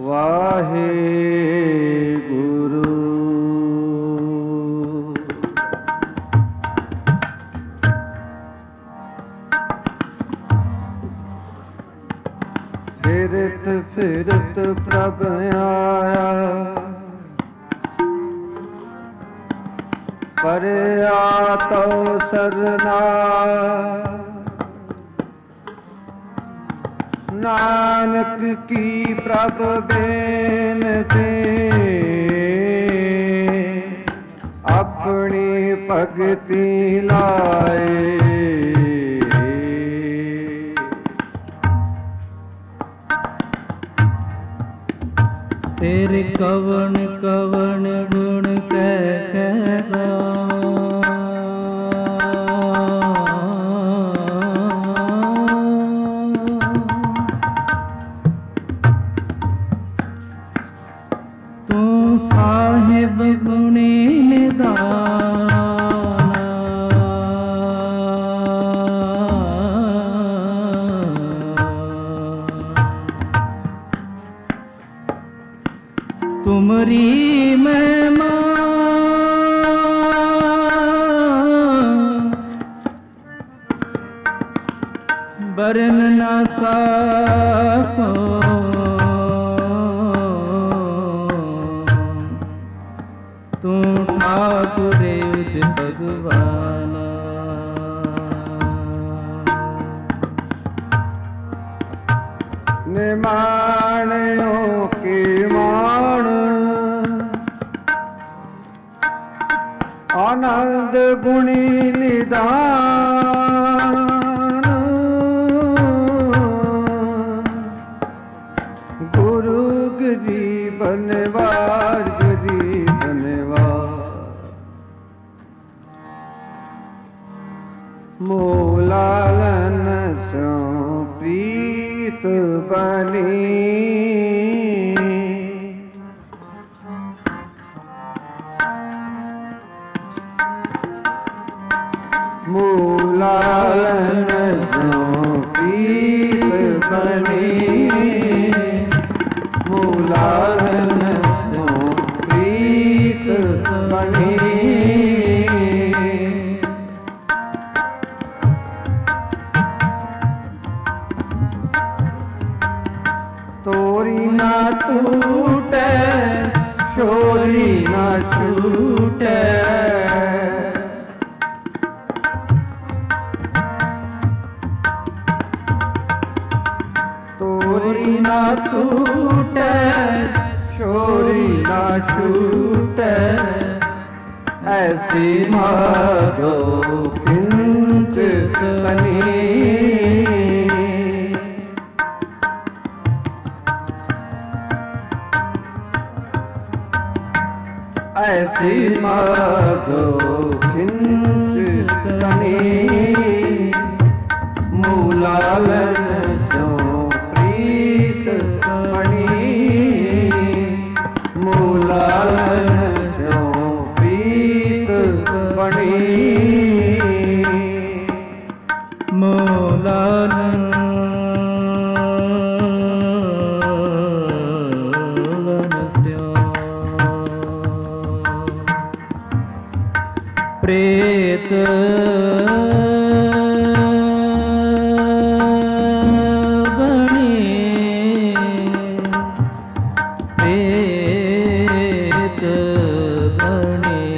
वाहे गुरु। फिरत फिरत प्रभ आया, परया तो सरना। नानक की प्रभ बेनती, अपनी भगति लाए। तेरे कवन कवन गुण कह गाऊं, तू साहिब गुणी निदाना। तुमरी महिमा बरन न सको, तू ठाकुर भगवान। निमाणियों की मान, आनंद गुणी निदान। गुरु गिरी बनवार, गिरी बनवार। मूलालन सो प्रीत बनी, मूलालन सो प्रीत बनी। मूलालन सो प्रीत बनी। तोरी ना टूटे, छोरी ना छूटे। तोरी ना टूटे, छोरी ना छूटे। ऐसी माधो किंच तनी, ऐसी माधो किंच तनी। मूलालन सो प्रीत बनी। मूलालन सो प्रीत बनी। मूलालन प्रेत बनी। प्रेत बनी।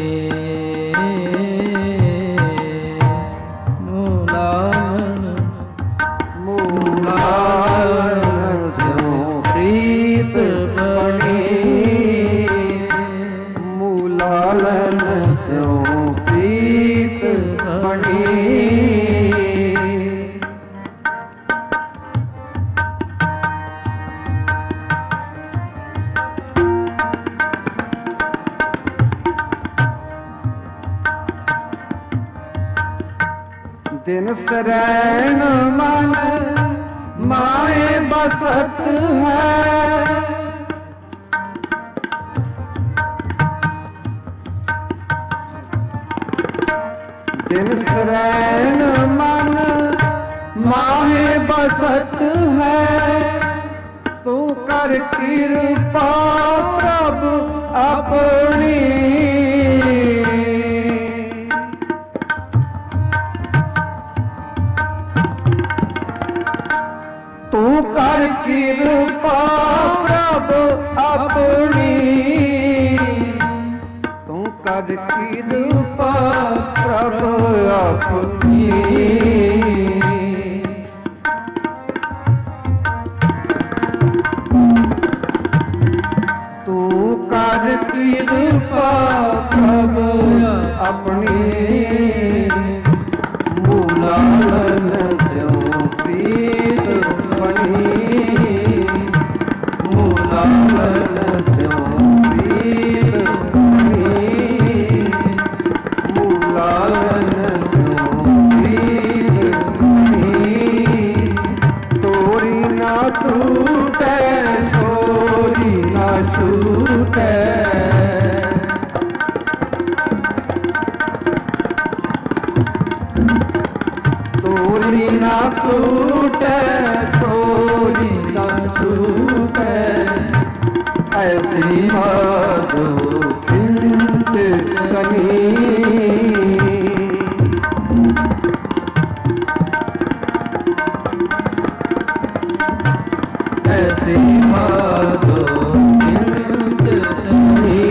मूलालन मूलालन सो प्रीत बनी। मूलालन सो प्रीत बनी। दिन शरण मन माए बसत है। दिन शरण मन माहे बसत है। तू कर कर कृपा प्रभु अपनी तू कर कृपा प्रभु अपनी तू कर कृपा प्रभु अपनी तू कर कृपा प्रभु अपनी मूलालन स्यों प्रीत बनी मूलालन स्यों प्रीत बनी मूलालन स्यों प्रीत बनी तोरी ना टूटे तोरी ना छूटे तोरी ना टूटे तोरी ना छूटे ऐसी माधो खिंच कनी ऐसी माधो खिंच कनी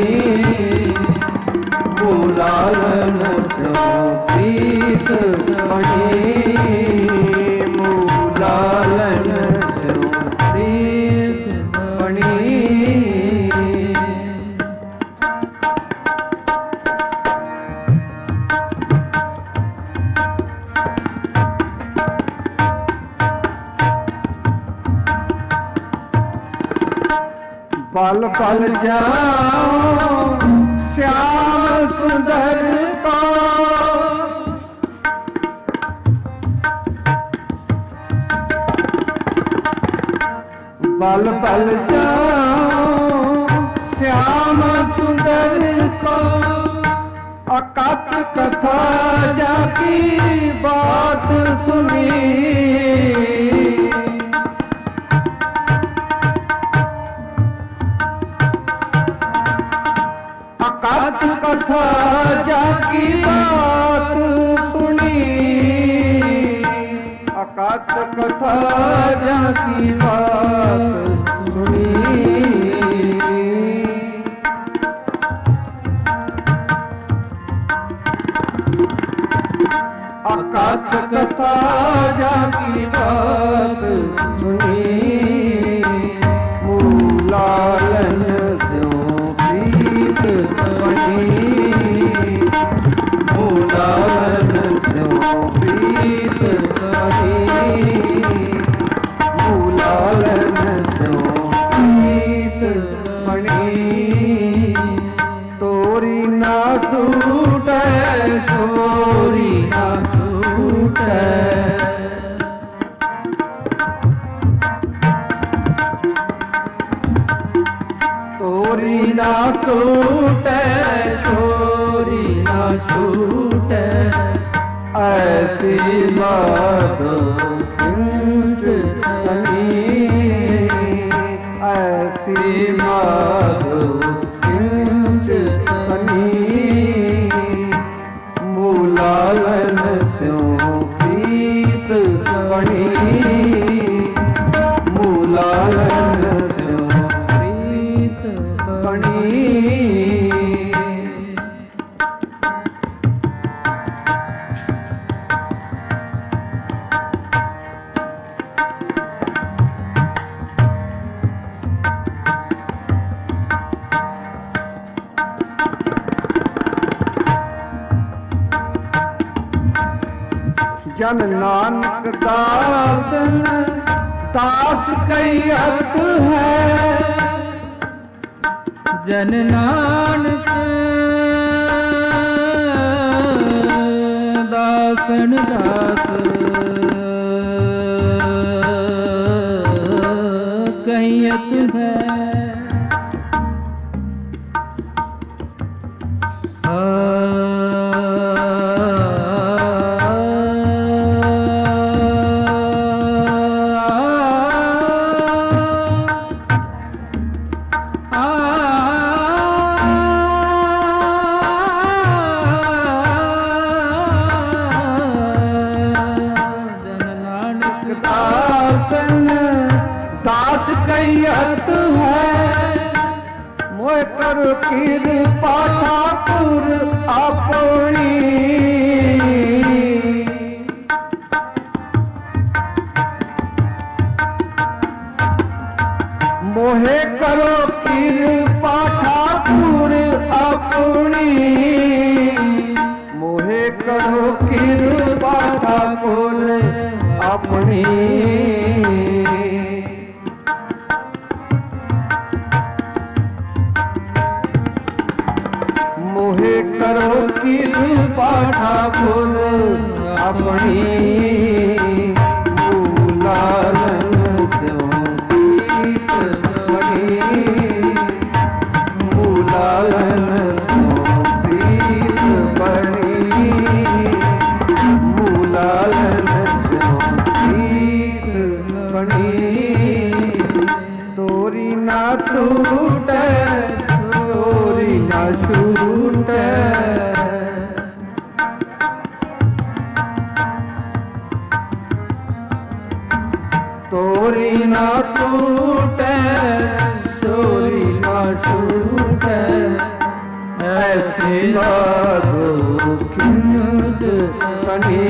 मूलालन स्यों प्रीत बनी मूलालन स्यों प्रीत बनी पल पल जाओ श्याम सुंदर को पल पल जाओ श्याम सुंदर को अकथ कथा जाकी बात सुनी अकथ कथा जाकी बात सुनी अकथ कथा जाकी बात सुनी अकथ कथा जाकी बात सुनी मूलालन स्यों प्रीत बनी मूलालन स्यों प्रीत बनी मूलालन स्यों प्रीत बनी तोरी ना टूटे तोरी ना टूटे तोरी ना टूटे तोरी ना छूटे ऐसी माधो खिंच कनी ऐसी माधो खिंच कनी मूलालन स्यों प्रीत बनी मूलालन स्यों प्रीत बनी जन नानक दासन दास कैयत है जन नानक दासन दास कैयत है दास कैयत है मोय कर कृपा ठाकुर अपनी मोहे करो कृपा ठाकुर अपनी मोहे करो कृपा ठाकुर अपनी मोहे करो कृपा ठाकुर अपनी मूलालन स्यों प्रीत बनी मूलालन स्यों प्रीत बनी मूलालन स्यों प्रीत बनी तोरी ना टूटे तोरी ना छूटे तोरी ना टूटे तोरी ना छूटे ऐसी बातों खिंच बनी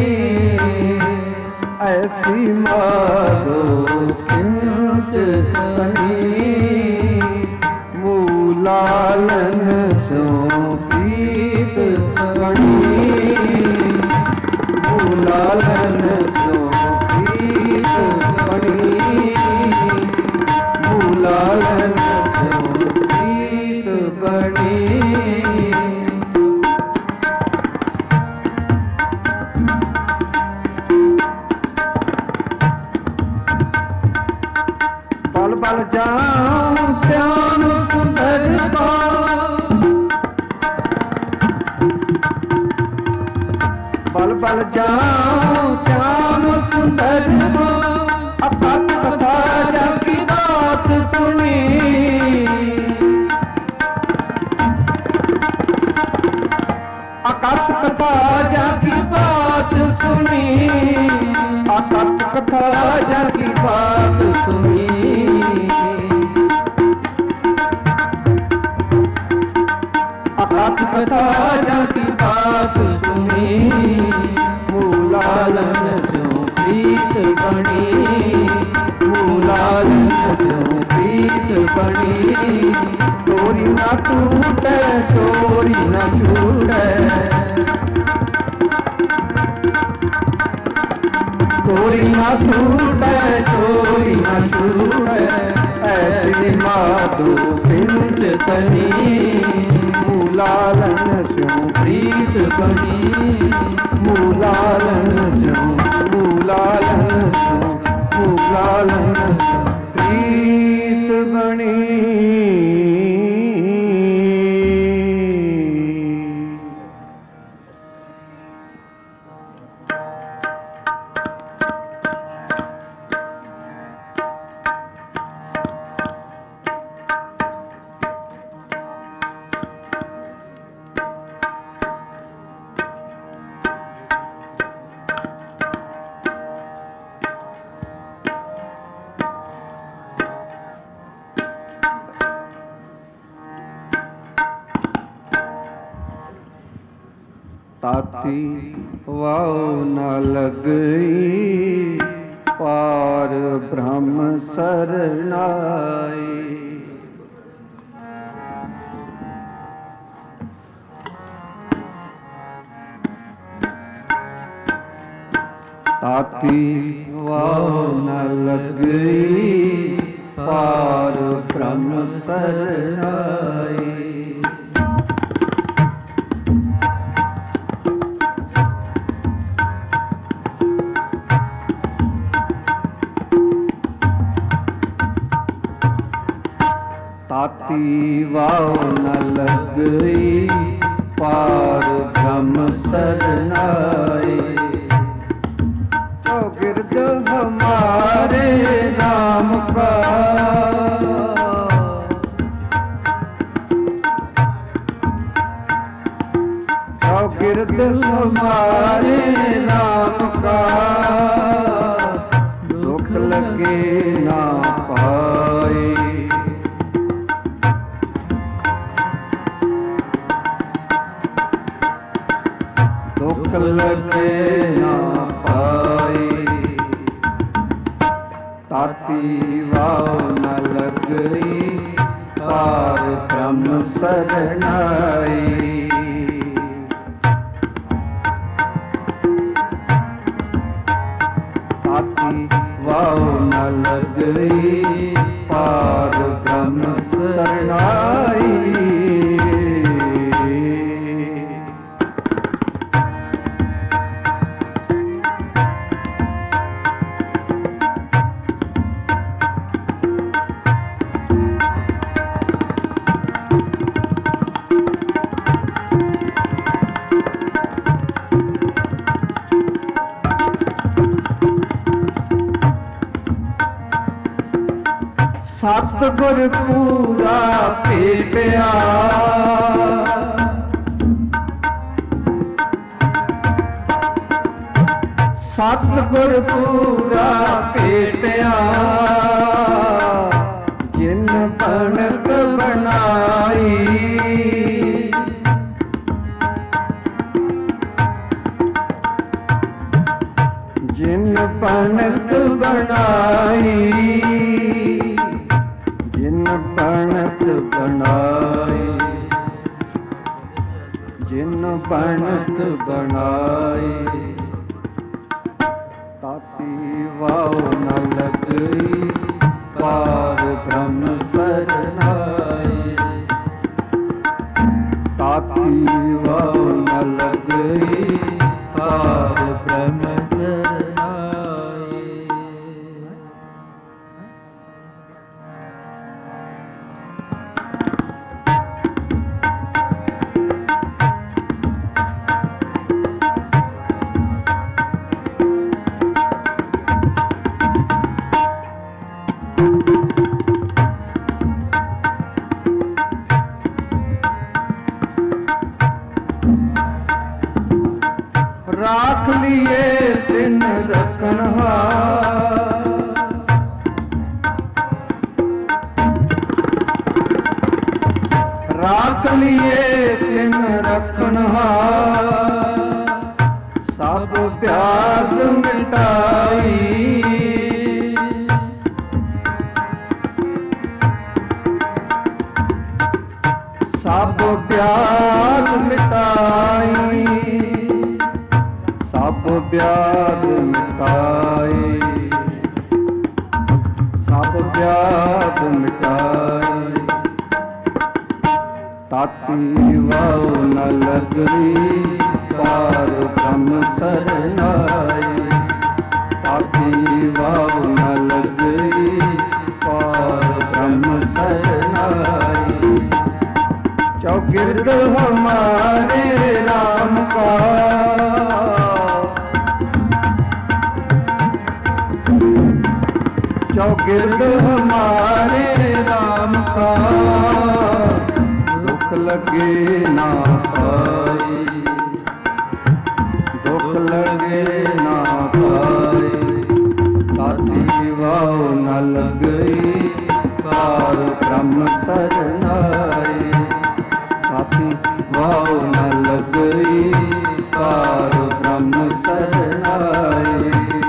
ऐसी बातों खिंच बनी मूलालन स्यों प्रीत बनी मूलालन स्यों प्रीत बनी मूलालन स्यों प्रीत बनी बल बल जाऊं श्याम सुंदर बल बल जाऊं श्याम सुंदर अकथ कथा की बात सुनी अकथ कथा की बात सुनी अकथ कथा की बात सुनी अकथ कथा की बात सुनी मूलालन स्यों प्रीत बनी मूलालन स्यों प्रीत बनी तोरी ना टूटे तोरी ना छूटे तोरी ना टूटे तोरी ना छूटे ऐसी माधु खिंच तनी मूलालन स्यों प्रीत बनी मूलालन स्यों मूलालन स्यों मूलालन स्यों प्रीत बनी ताती वाव न लगई पार ब्रह्म सरनाई ताती वाव न लगई पार ब्रह्म सरनाई ताती वाव न लगई पार ब्रह्म सरनाई चौगिर्द हमारे नाम का चौगिर्द हमारे नाम का दुख लगे ना पाए। दुख लगे ना पाए। ताती वाव न लगई पार ब्रह्म सरनाई। वाव न लगई पार ब्रह्म सरनाई। सतगुर पूरा भेटिया सतगुर पूरा भेटिया जिन बनत बनाई। जिन बनत बनाई। जिन बनत बनाई। जिन बनत बनाई। ताती वाव न लगई पार ब्रह्म सरनाई। ताती वाव न लगई पार ब्रह्म सरनाई। राख लिए दिन रखनहार। राख लिए दिन रखनहार। सब प्यास मिटाई। सब प्यास मिटाई। सब व्याध मिटाए। सब व्याध मिटाए। ताती वाव न लगई पार ब्रह्म सरनाई। ताती वाव न लगई पार ब्रह्म सरनाई। चौगिर्द हमारे राम का चौगिर्द हमारे राम का दुख लगे ना पाए। दुख लगे ना पाए। ताती वाव न लगई पार ब्रह्म सरनाई। ताती वाव न लगई पार ब्रह्म सरनाई।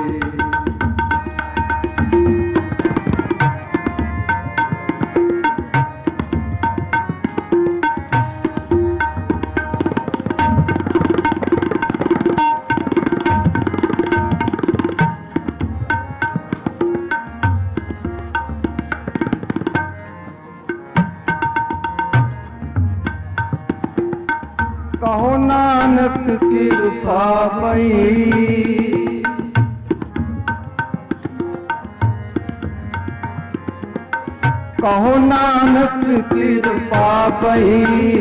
कहो नानक कृपा पई। कहो नानक कृपा पई।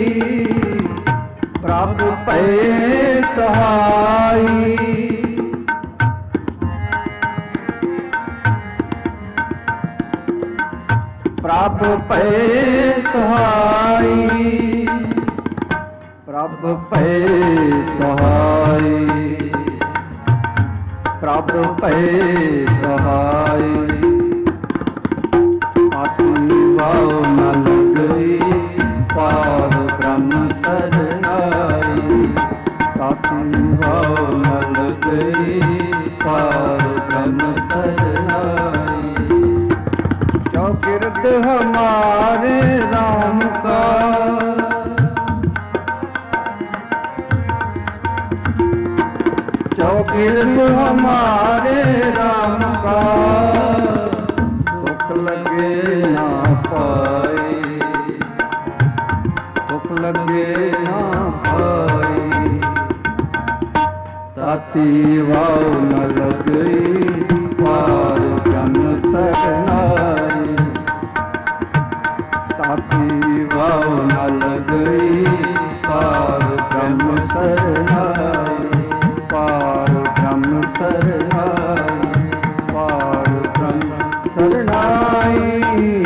प्रभु पै सहाई। प्रभु पै सहाई। ਪ੍ਰਭ ਭਏ ਸਹਾਈ, ਪ੍ਰਭ ਭਏ ਸਹਾਈ। ਆਤਮੀ ਵਾਉ ਨ ਲਗਈ, ਪਾਰ ਬ੍ਰਹਮ ਸਰਨਾਈ। ਆਤਮੀ ਵਾਉ ਨ ਲਗਈ, ਪਾਰ ਬ੍ਰਹਮ ਸਰਨਾਈ। चौकिरत हमारे राम का, चौकिरत हमारे राम का। दुख लगे ना पाए, दुख लगे ना पाए। ताती वाव न लगई, पार ब्रह्म सरनाई। ताती वाव न लगई, पार ब्रह्म सरनाई। पार ब्रह्म सरनाई, पार ब्रह्म सरनाई।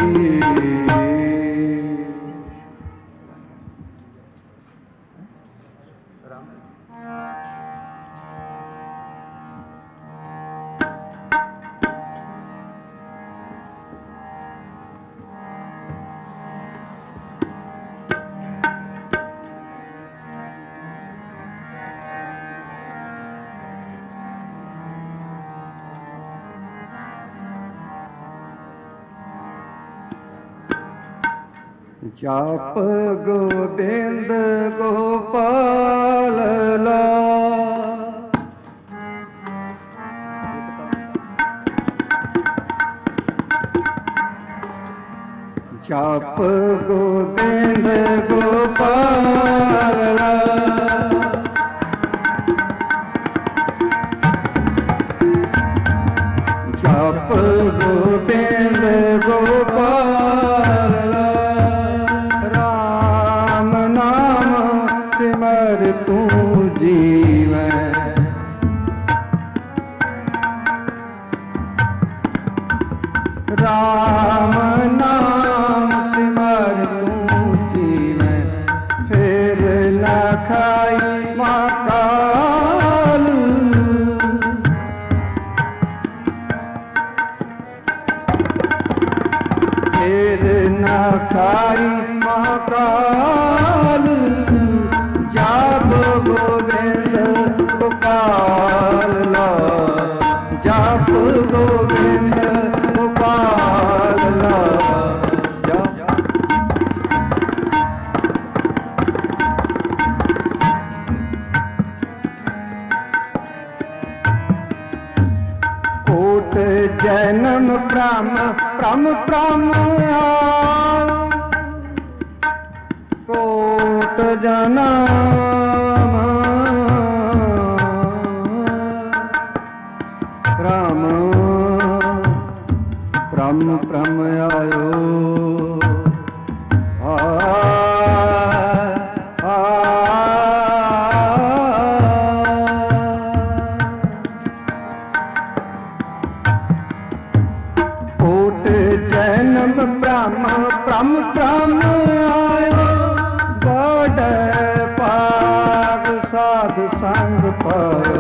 जाप गोविंद गोपाल ला, जाप गोविंद गोपाल ला। जाप गोविंद गोपाल ला। सिमर तू जीवै, राम नाम सिमर तू जीवै। फिर न खाई महाकाल, फिर न खाई महाकाल। जाप गोविंद गोपाल ला, जाप गोविंद गोपाल ला। कोट जन्म ब्रह्म ब्रह्म ब्रह्म आयो, कोट जन्म ब्रह्म ब्रह्म ब्रह्म आयो। कोट जन्म ब्रह्म ब्रह्म ब्रह्म आयो। बड़ पाग साध संग पायो,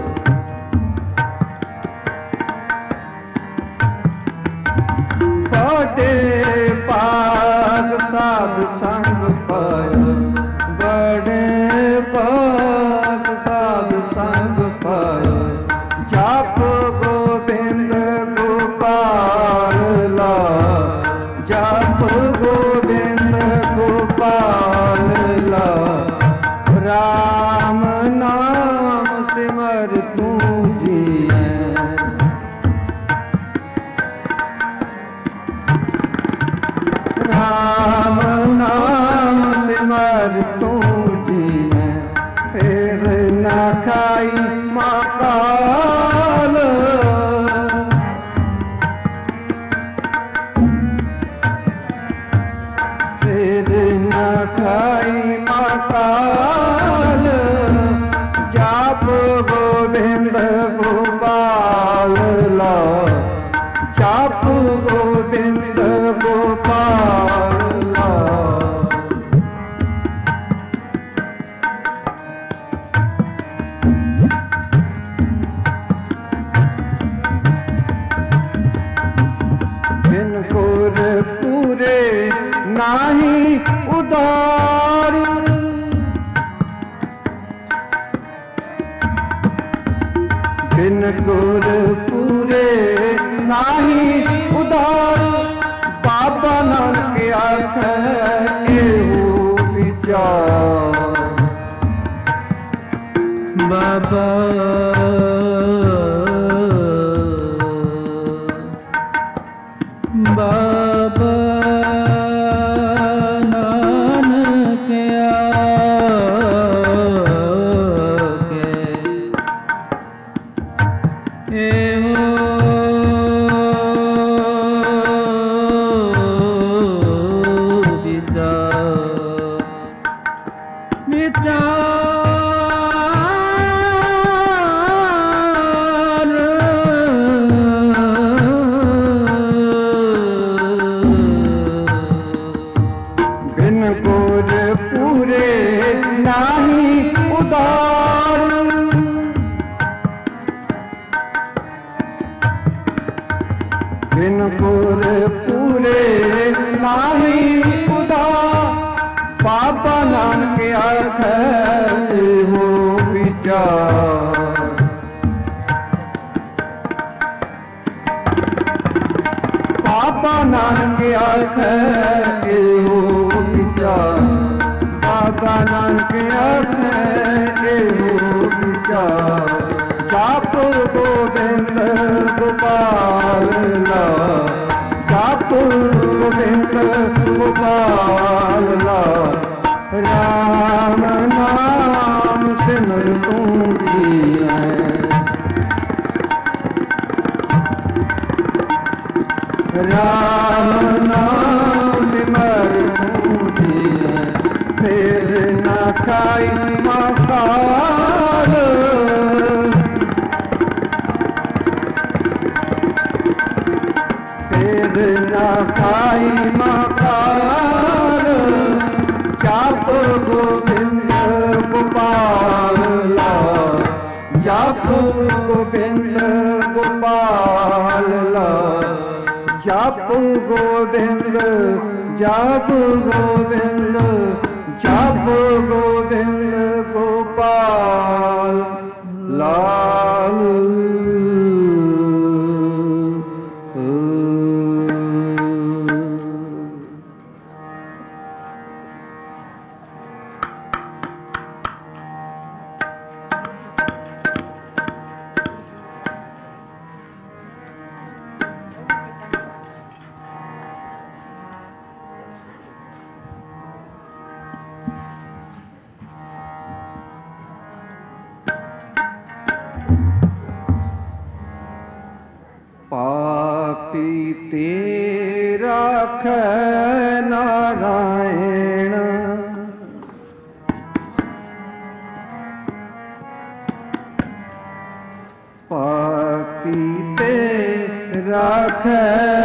बड़े पाग साध संग पायो। बड़े पाग साध संग पायो। जाप गोविंद गोपाल ला, जाप गोविंद गोपाल ला। राम नाम सिमर तू जीवै, राम नाम सिमर तू जीवै। फिर न खाई महाकाल, फिर न खाई महाकाल। जाप गोविंद गोपाल ला, जाप गोविंद गोपाल ला। उदार बिन गुर पूरे नाही उदार बाबा नानक आखे एहो विचार बाबा बाबा नानक आखे एहो बिन गुर पूरे नाही उदार बाबा नानक आखे एहो विचार बाबा नानक आखे एहो विचार बाबा नानक आखे एहो विचार जाप गोविंद गोपाल ला जाप गोविंद गोपाल ला राम नाम सिमर तू जी है राम नाम सिमर तू जी है फिर न खाई मकाल ना खाई मकाल जाप गोविंद गोपाल ला जाप गोविंद गोपाल ला जाप गोविंद जाप गोविंद जाप गोविंद गोपाल लाल पापी तेरा खे नारायण पापी तेरा खे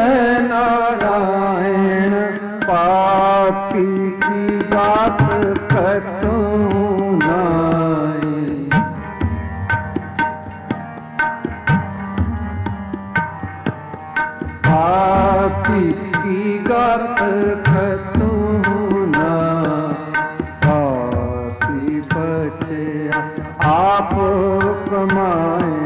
नारायण पापी की बात कतो नाई पापी की गात खतू ना पापी बचे आप कमाए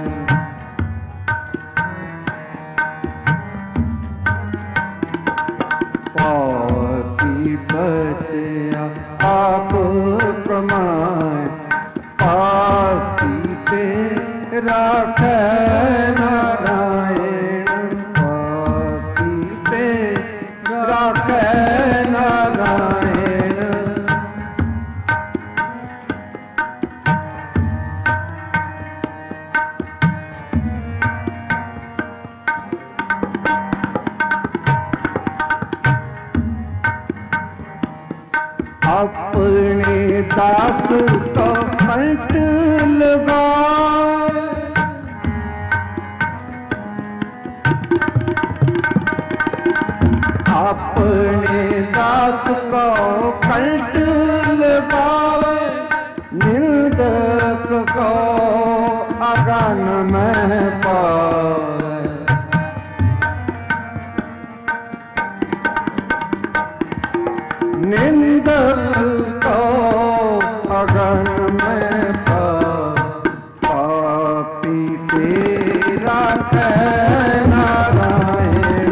पापी बचे आप कमाए पापी पे राखे नारायण राखे नारायण अपने दास तो कंठ लगाए अपने दास को कंठ लगावे निंदक को अगन में पावे निंदक को अगन में पापी तेरा नारायण।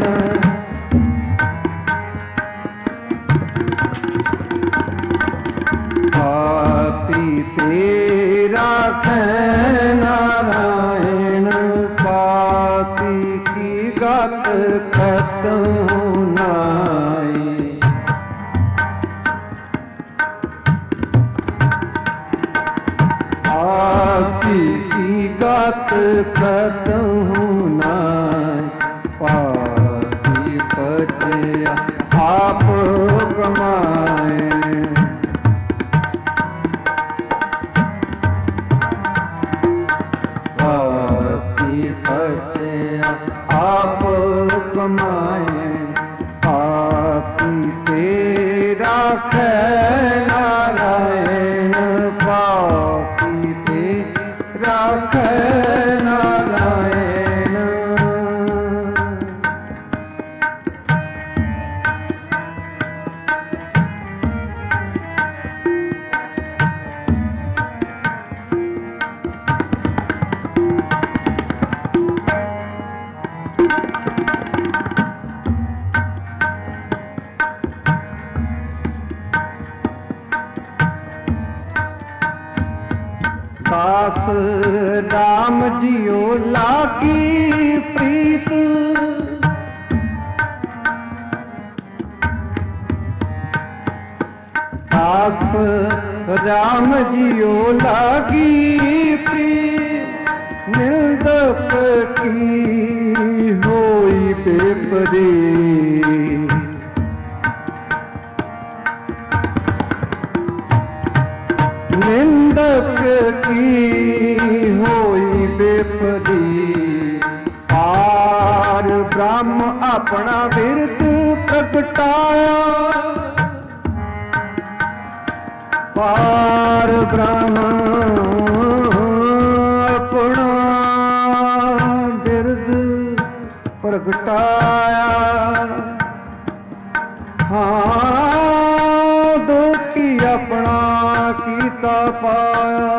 पापी तेरा नारायण। पापी की गत खत्म नाई। पापी की गत खत्म नाई। पापी पचे आप कमाए। आप कमाए। पापी तेरा नारायण। पापी तेरा नारायण। दास राम जियो लागी प्रीत। दास राम जियो लागी प्रीत। निंदक की होई बेपरी। निंदक की होई बेपरी। पार ब्रह्म अपना बिरद प्रगटाया। पार ब्रह्म अपना बिरद प्रगटाया। हाँ दुखी अपना कीता पाया।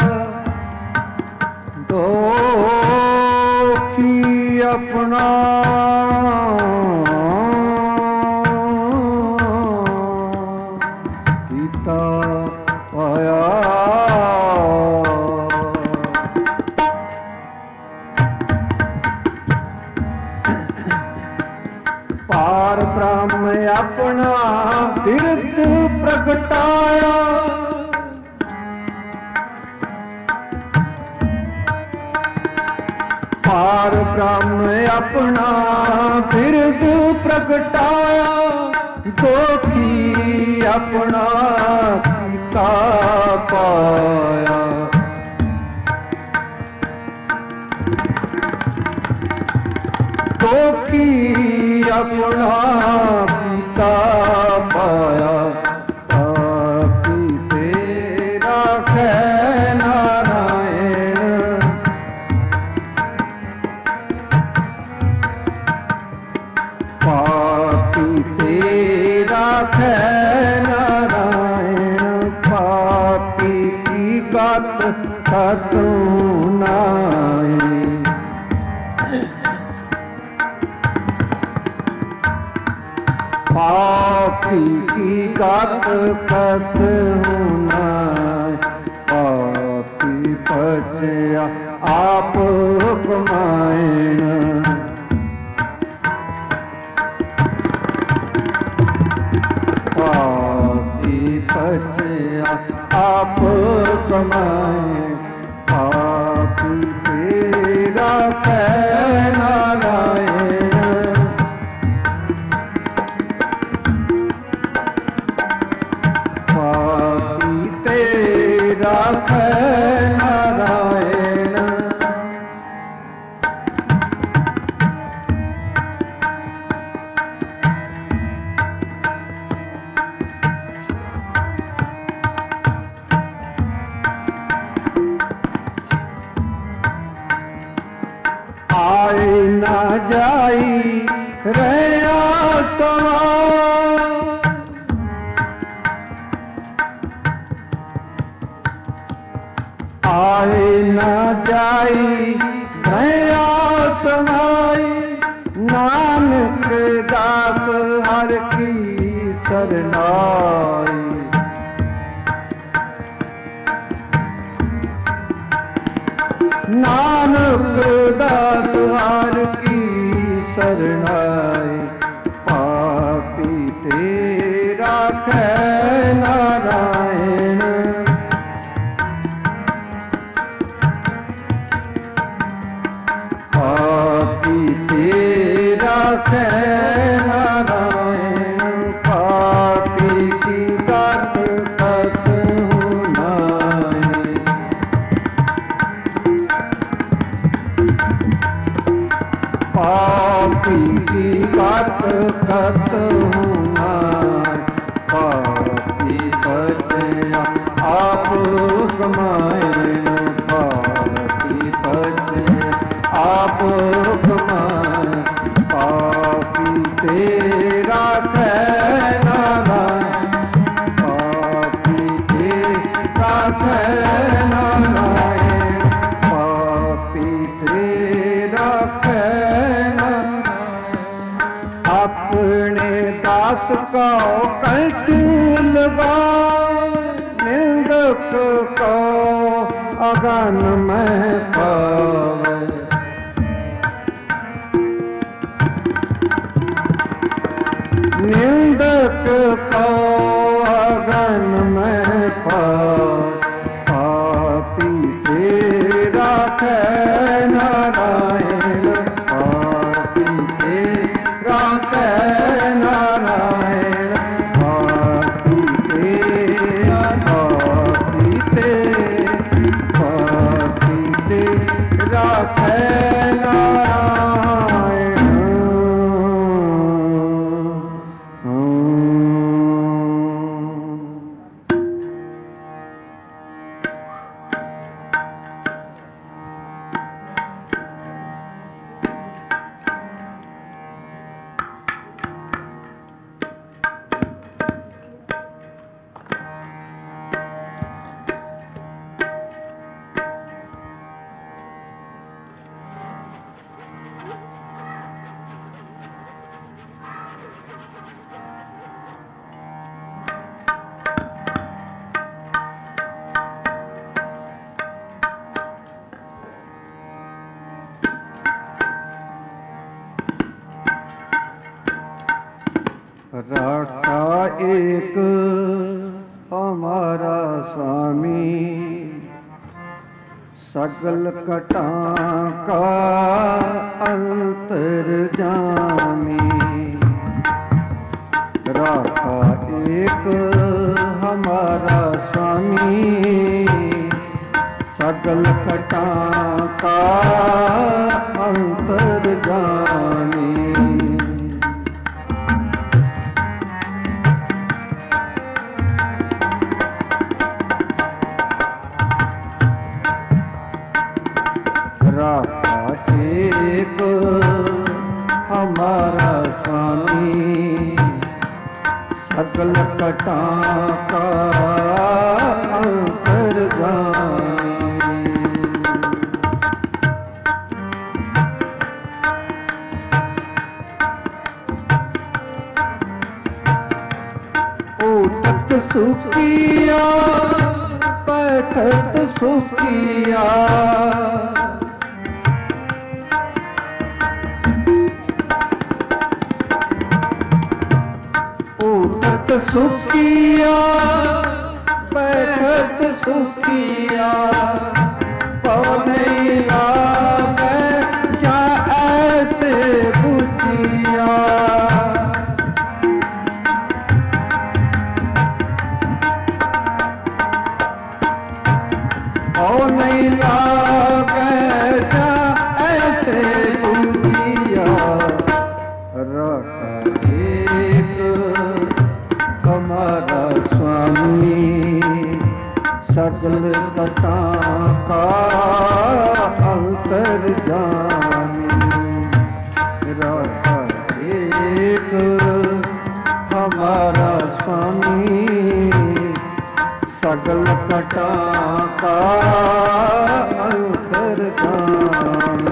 दुखी अपना कीता पाया। पार ब्रह्म अपना बिरद प्रगटाया। पार ब्रह्म अपना बिरद प्रगटाया। दुखी अपना कीता पाया। दुखी अपना कीता पाया। पापी तेरा नारायण। पापी तेरा नारायण। पापी की गत खत्म नाई। पापी की गत खत्म नाई। पापी पचे आप कमाएन। पापी पचे आप कमाए। पापी तेरा नारायण। पापी तेरा नारायण। आए ना जाई रया सवा। जाई भया समाई नानक दास हर की सरनाई नानक दास हर की सरनाई पापी तेरा कै नारायण पापी तेरा कै नारायण पापी की गत तक नाई पापी की गत तक नाई पापी बचया आप कमाए पापी बचया आप कमाए पापी तेरा कै नारायण पापी तेरा कै नारायण पापी तेरा कै नारायण अपने दास को कंठी लगाए निंदक को अगन में पावे निंदक को अगन में पापी तेरा कै नारायण पापी तेरा कै नारायण पापी तेरा कै नारायण राखा एक हमारा स्वामी सगल कटा का अंतर्जामी राखा एक हमारा स्वामी सगल कटा का अंतर्जामी राखा एक हमारा स्वामी सकल कटा का अंतर्जामी उठत सुखिया बैठत सुखिया उठत सुखिया बैठत सुखिया पौने आगे जा ऐसे बुझिया पौने आगे जा ऐसे बुझिया रखा एक हमारा स्वामी सकल कटा का अंतर्जामी रखा एक हमारा स्वामी ਸਗਲ ਕਟਾ ਕਾ ਅੰਤਰਜਾਮੀ।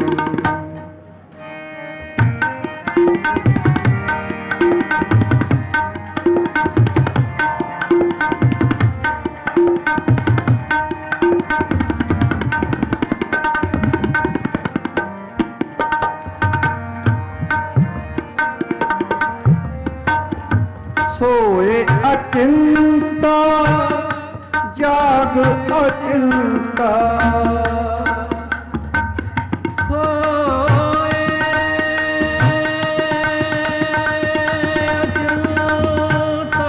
सोए अचिंता जाग अचिंता। सोए अचिंता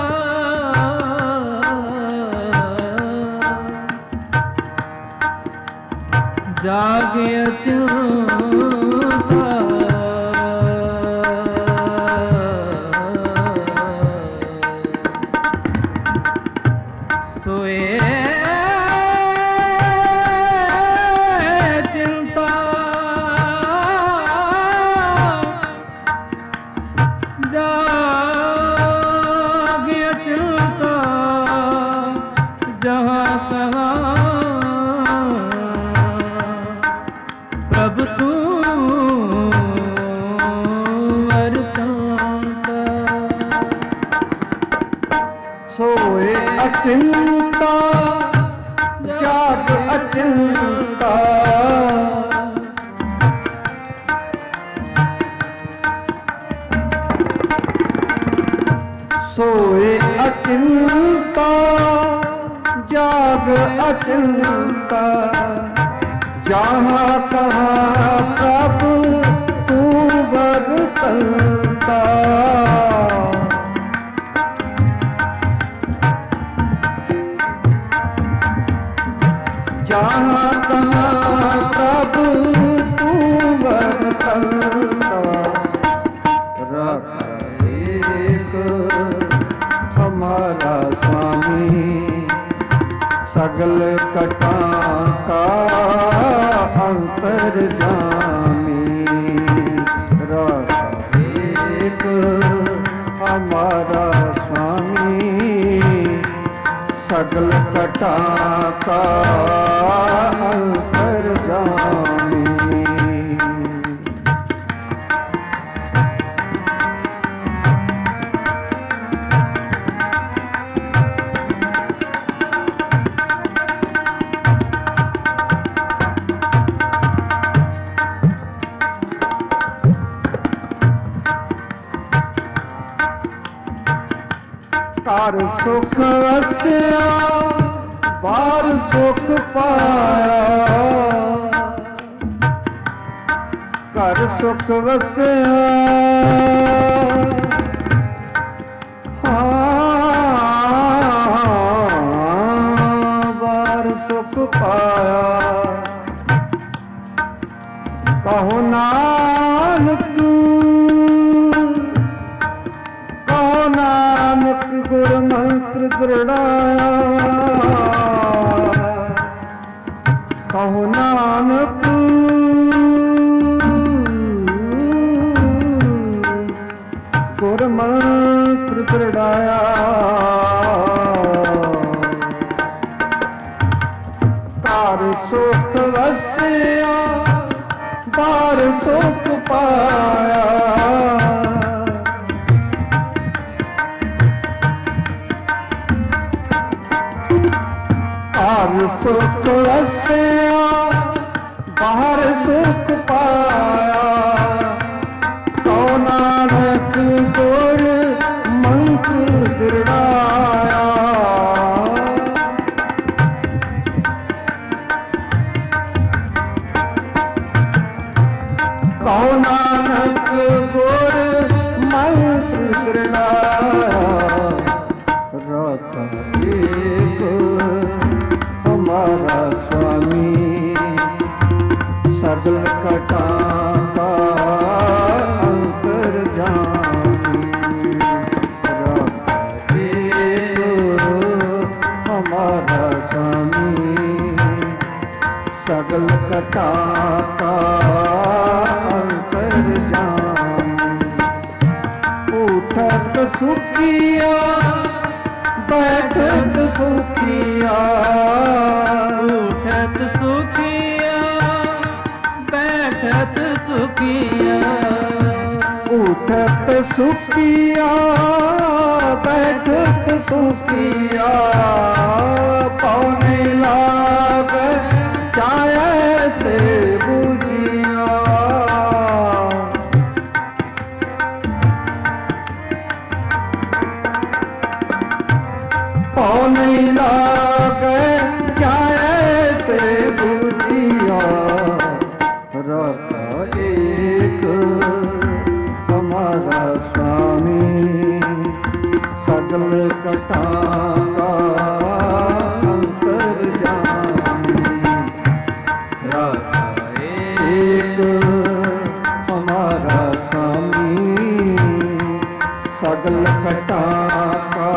जागे अचिंता। सोए चिंता जागे चिंता जहाँ कहाँ प्रभु तू वरसंता। सोए अचिंता जाग अचिंता। सोए अचिंता जाग अचिंता। जहाँ कहाँ प्रभु तू बरतंता। जहाँ कहाँ प्रभु तू बरतंता। रख एक हमारा स्वामी सगल कटा का अंतरजामी। रख एक हमारा स्वामी सगल कटा का अंतरजामी। ਘਰ ਸੁਖ ਵਸਿਆ ਬਾਹਰ ਸੁਖ ਪਾਇਆ। ਘਰ ਸੁਖ ਵਸਿਆ ਬਾਹਰ ਸੁਖ ਪਾਇਆ। ਕਹੋ ਨਾਨਕ ਨਾਨਕ ਗੁਰ ਮੰਤਰ ਦ੍ਰਿੜਾਇਆ। ਕਹੋ ਨਾਨਕ ਗੁਰ ਮੰਤਰ ਦ੍ਰਿੜਾਇਆ। ਘਰ ਸੁਖ ਵਸਿਆ ਬਾਹਰ ਸੁਖ ਪਾਇਆ। ਘਰ ਸੁਖ ਵਸਿਆ ਬਾਹਰ ਸੁਖ ਪਾਇਆ। ਕਉ ਨਾਨਕ ਗੁਰ ਮੰਤਰ ਦ੍ਰਿੜਾਇਆ। ਕਉ ਨਾਨਕ ਗੁਰ ਮੰਤਰ ਦ੍ਰਿੜਾਇਆ। ਰਖ ਇੱਕ हमारा स्वामी सगल कटा का अंतरजामी। हमारा स्वामी सगल कटा का अंतरजामी। उठत सुखिया बैठत ਸੁਖੀਆ, ਉਠਤ ਸੁਖੀਆ ਬੈਠਤ ਸੁਖੀਆ, ਉਠਤ ਸੁਖੀਆ ਬੈਠਤ ਸੁਖੀਆ, ਪਉ ਨਹੀਂ ਲਾਗੈ ਚਾਹੈ ਸੇ ਬੁਝਿਆ। ਪਉ ਨਹੀਂ ਲਾਗੈ ਚਾਹੈ ਸੇ ਬੁਝਿਆ, ਰਤਾ ਏਕ ਹਮਾਰਾ स्वामी, सगल कटा का अंतर्यामी। राधा एक हमारा स्वामी, सगल कटा का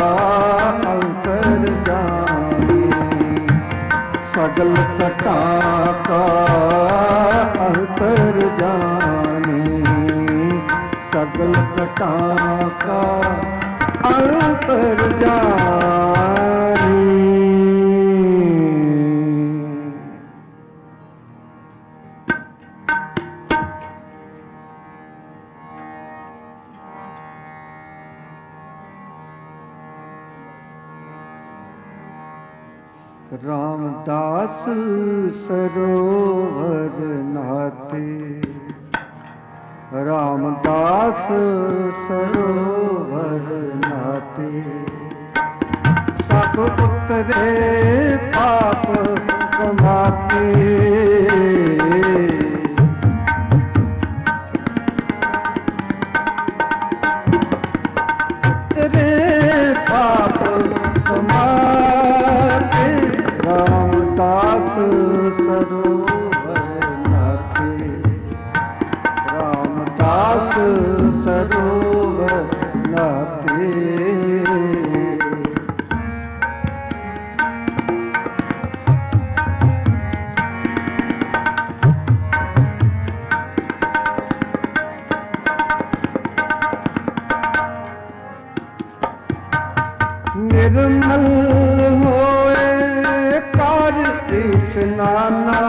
अंतर्यामी, सगल कटा का अंतर्यामी, सगल कटा का अंतर्यामी। रामदास सरोवर नहाते, रामदास सरोवर नहाते, सब उतरे पाप कमाते। उतरे पाप कमाते, रामदास सरोवर नहाते, रामदास सरोवर नहाते। निर्मल होए कार्य स्नाना,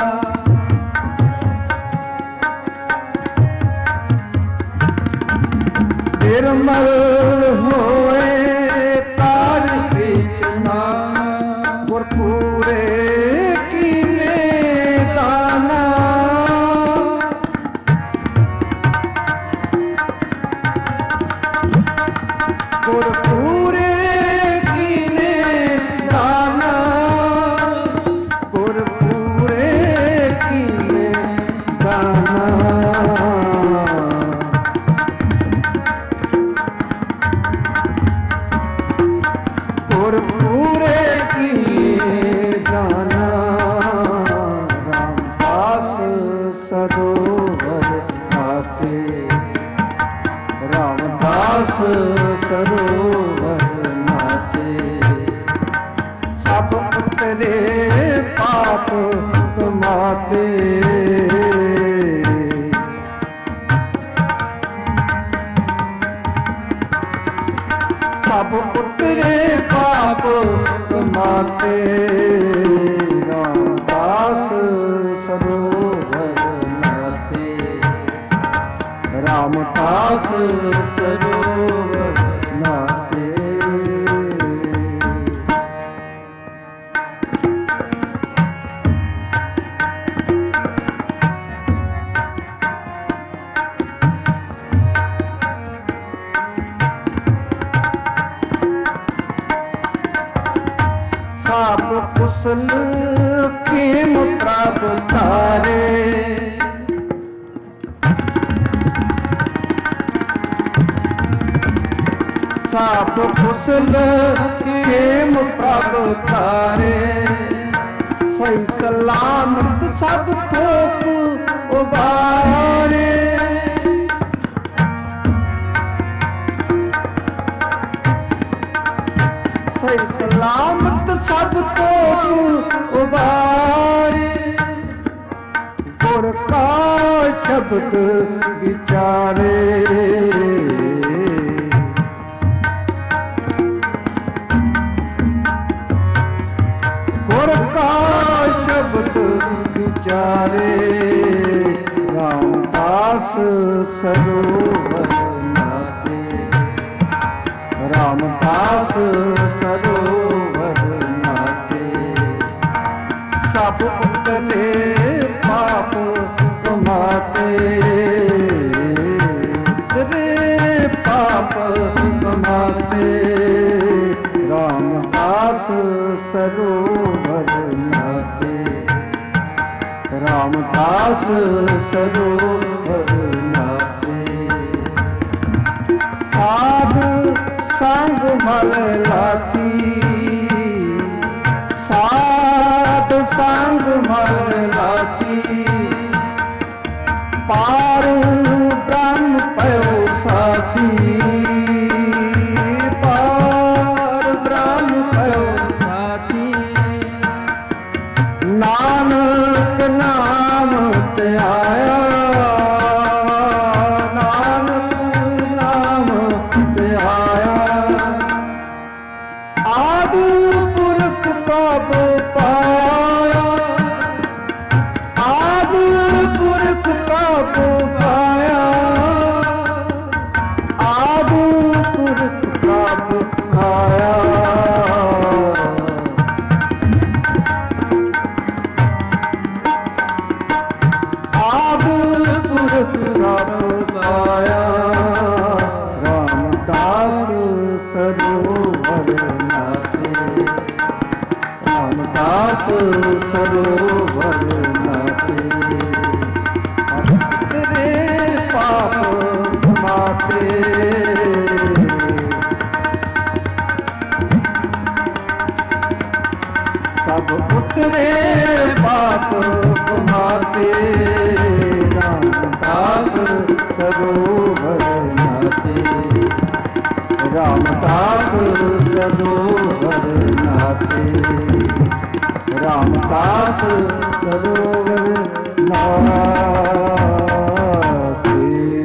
निर्मल होए कार्य स्नाना, गुरपूरे कीने दाना। गुरपूरे कीने दाना, गुरपूरे कीने दाना। गुरपूरे कीने दाना, रामदास सरोवर नहाते, रामदास सरोवर नहाते, सब उतरे पाप कमाते। सब उतरे पाप कमाते, रामदास सरोवर नहाते, रामदास सरोवर नहाते। साप कुशल खेम प्रभु तारे, साप कुशल खेम प्रभु तारे, सही सलामत सब थोक उबारे। सही सलामत सब थोक उबारे, गुर का शब्द विचारे। ਵਿਚਾਰੇ ਰਾਮਦਾਸ ਸਰੋਵਰ ਨਾਤੇ ਰਾਮਦਾਸ ਸਰੋਵਰ ਨਾਤੇ ਸਭ ਉਤਲੇ ਪਾਪ ਕਮਾਤੇ ਰੇ ਪਾਪ ਕਮਾਤੇ ਰਾਮਦਾਸ ਸਰੋਵਰ ਨਾਤੇ ਰਾਮਦਾਸ ਸਰੋਵਰ ਨਾਤੇ ਸਾਧ ਸੰਗ ਮਲ ਲਾਤੀ ਸਾਧ ਸੰਗ ਮਲ ਲਾਤੀ ਪਾਰ ਬ੍ਰਹਮ ਪਇਓ ਸਾਥੀ ਪਾਰ ਬ੍ਰਹਮ ਪਇਓ ਸਾਥੀ ਨਾਨਕ ਨਾਮ ਧਿਆਇਆ ਨਾਨਕ ਨਾਮ ਧਿਆਇਆ ਆਦਿ ਪੁਰਖ ਪ੍ਰਭ ਪਾਇਆ ਆਦਿ ਪੁਰਖ ਪ੍ਰਭ ਪਾਇਆ ਆਦਿ ਪੁਰਖ ਪ੍ਰਭ ਪਾਇਆ ਪ੍ਰਭ ਪਾਇਆ ਰਾਮਦਾਸ ਸਰੋਵਰ ਨਾਤੇ ਰਾਮਦਾਸ ਸਰੋਵਰ ਨਾਤੇ ਤੇਰੇ ਪਾਪ ਕਮਾਤੇ ਸਭ ਉਤਰੇ ਪਾਪ ਕਮਾਤੇ ਰਾਮਦਾਸ ਸਰੋਵਰ ਨਾਤੇ ਰਾਮਦਾਸ ਸਰੋਵਰ ਨਾਤੇ ਰਾਮਦਾਸ ਸਰੋਵਰ ਨਾਤੇ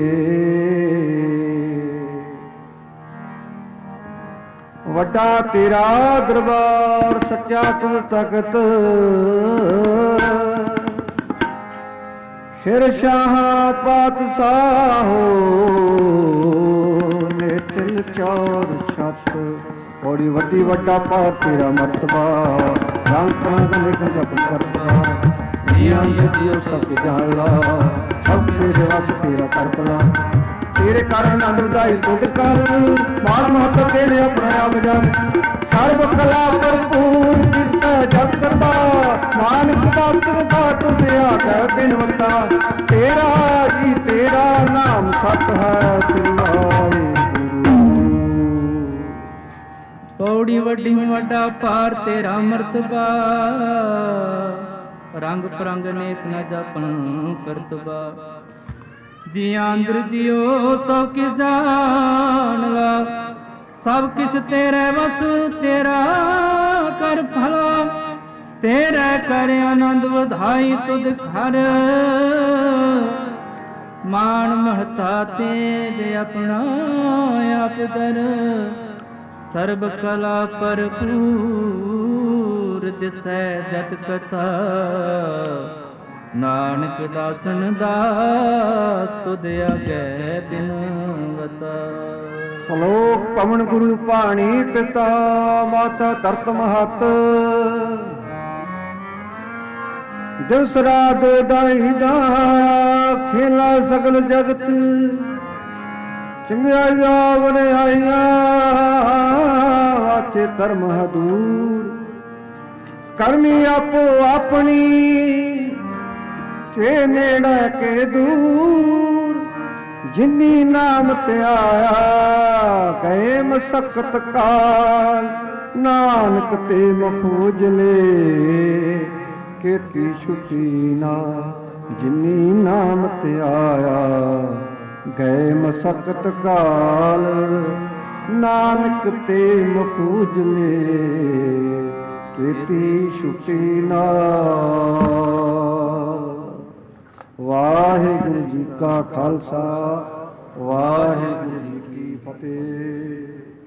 ਵੱਡਾ ਤੇਰਾ ਦਰਬਾਰ ਸੱਚਾ ਤੁਧ ਤਖਤ ਫਿਰ ਸ਼ਾਹ ਪਾਤਸ਼ਾਹੋ ਨੇਤਲ ਚੌਰ ਛੱਤ ਬੜੀ ਵੱਡੀ ਵੱਡਾ ਪਾਰ ਤੇਰਾ ਮਰਤਬਾ ਰੰਗ ਰੰਗ ਲਿਖ ਜਪ ਕਰਤਾ ਜੀਆਂ ਜੀਓ ਸਭ ਜਾਣ ਲਾ ਸਭ ਤੇਰੇ ਵਸ ਤੇਰਾ ਕਰਪਲਾ ਤੇਰੇ ਕਾਰਨ ਆਨੰਦ ਵਧਾਈ ਤੁਧ ਕਰ ਮਾਨ ਮਹਤ ਤੇਰੇ ਆਪਣਾ ਆਪ ਜਾਣ ਸਰਬ ਕਲਾ ਭਰਪੂਰ ਜਿਸ ਜਗ ਕਰਤਾ ਨਾਨਕ ਦਾਤ ਦਾਤ ਦਿਆ ਕਰ ਬਿਨਵੰਤਾ ਤੇਰਾ ਜੀ ਤੇਰਾ ਨਾਮ ਸਤ ਹੈ ਸਿਲਾਏ ਪੌੜੀ ਵੱਡੀ ਵੱਡਾ ਪਾਰ ਤੇਰਾ ਮਰਤਬਾ ਰੰਗ ਪ੍ਰੰਗ ਨੇਕ ਨ ਜਪਣ ਕਰਤਬਾ ਜੀਆਂ ਅੰਦਰ ਜਿਉ ਸਭ ਕਿਸ ਜਾਣ ਲਾ ਸਭ ਕਿਛ ਤੇਰੇ ਵਸ ਤੇਰਾ ਕਰ ਭਲਾ ਤੇਰੇ ਕਰ ਆਨੰਦ ਵਧਾਈ ਤੁਧ ਘਰ ਮਾਨ ਮਹਤਾ ਤੇਜ ਆਪਣਾ ਆਪ ਦਰ ਸਰਬ ਕਲਾ ਭਰਪੂਰ ਦਿਸੈ ਜਤ ਕਥਾ ਨਾਨਕ ਦਾਸਨ ਦਾਸ ਤੁਧ ਆਗੇ ਬਿਨਵਤਾ ਸ਼ਲੋਕ ਪਵਨ ਗੁਰੂ ਪਾਣੀ ਪਿਤਾ ਮਾਤਾ ਧਰਤ ਮਹਤ ਦਿਵਸ ਰਾਤ ਦਾਈ ਦਾ ਖੇਲਾ ਸਗਲ ਜਗਤ ਚੰਗਿਆਈਆਂ ਵਡਿਆਈਆਂ ਵਾਚੇ ਧਰਮ ਹਦੂਰ ਕਰਮੀ ਆਪੋ ਆਪਣੀ ਕੇ ਨੇੜੇ ਕੇ ਦੂਰ ਜਿਨੀ ਨਾਮ ਤੇ ਆਇਆ ਗਏ ਮਸਕਤ ਕਾਲ ਨਾਨਕ ਤੇ ਮਖੂਜਲੇ ਕੀਤੀ ਛੁੱਟੀ ਨਾ ਜਿਨੀ ਨਾਮ ਤੇ ਆਇਆ ਗਏ ਮਸਕਤ ਕਾਲ ਨਾਨਕ ਤੇ ਮਖੂਜਲੇ ਕੀਤੀ ਛੁੱਟੀ ਨਾ ਵਾਹਿਗੁਰੂ ਜੀ ਕਾ ਖਾਲਸਾ ਵਾਹਿਗੁਰੂ ਜੀ ਕੀ ਫਤਿਹ।